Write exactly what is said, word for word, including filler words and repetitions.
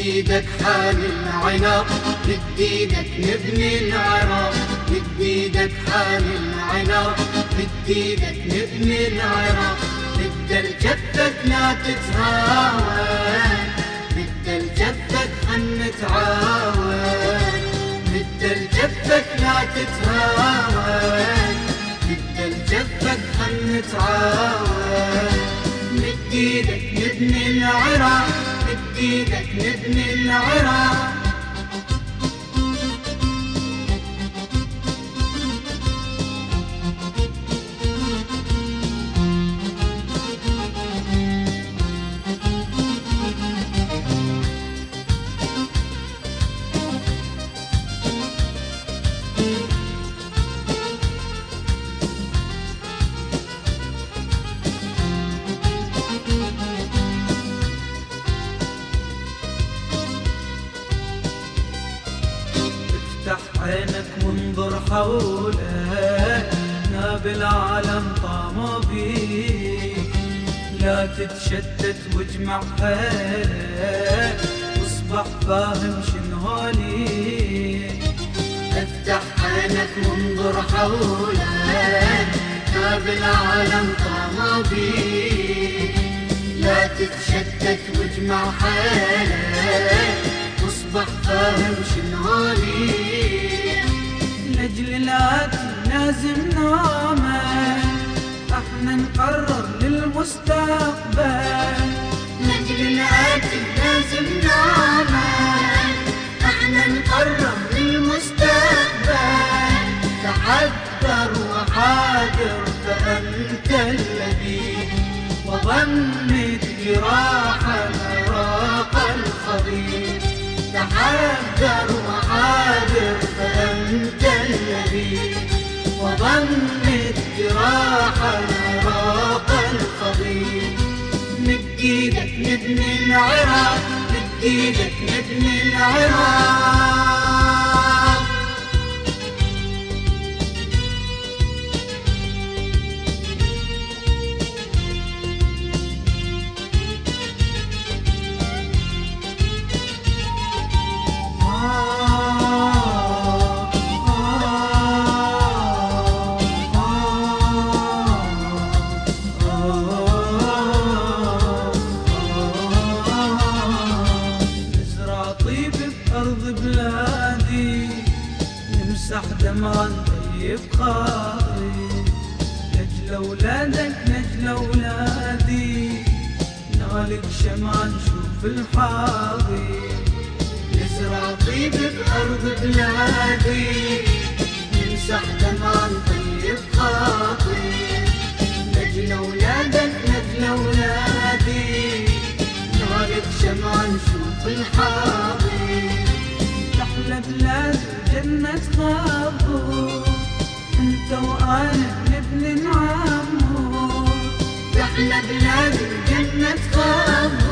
ايدك حال العناق، مد ايدك نبني العراق، مد ايدك حال العناق، مد ايدك نبني العراق. بدل جدك لا تتهاون، بدل جدك خل نتعاون، بدل جدك لا تتهاون، بدل جدك خل نتعاون. مد ايدك نبني العراق، مد ايدك نبني العراق. افتح عينك وانظر حولك، ناب العالم طاموا بيك. لا تتشتت واجمع حيلك، واصبح فاهم شنو ليك. افتح عينك وانظر حولك، ناب العالم طاموا بيك. لا تتشتت واجمع حيلك، واصبح فاهم شنو ليك. لاجل الآتي لازم نعمل، احنا نقرر للمستقبل. لاجل الآتي لازم نعمل، احنا نقرر للمستقبل. تحذر وحاذر فأنت الذي، وضمت جراح العراق الخبير. تحذر وحاذر فأنت الذي، وضمت جراح العراق الخبير. مد ايدك نبني العراق، مد ايدك نبني العراق. أرض بلادي نمسح دمعا طيب خاطري. نجل أولادك نجل أولادي، نغلق شمعا نشوف الحاضر. نزرع طيب بأرض بلادي، نمسح دمعا طيب خاطري. نجل أولادك نجل أولادي، نغلق شمعا نشوف الحاضر. أحلى بلاد جنة غابور، انت وانا نبني نعمور. أحلى بلاد جنة غابور،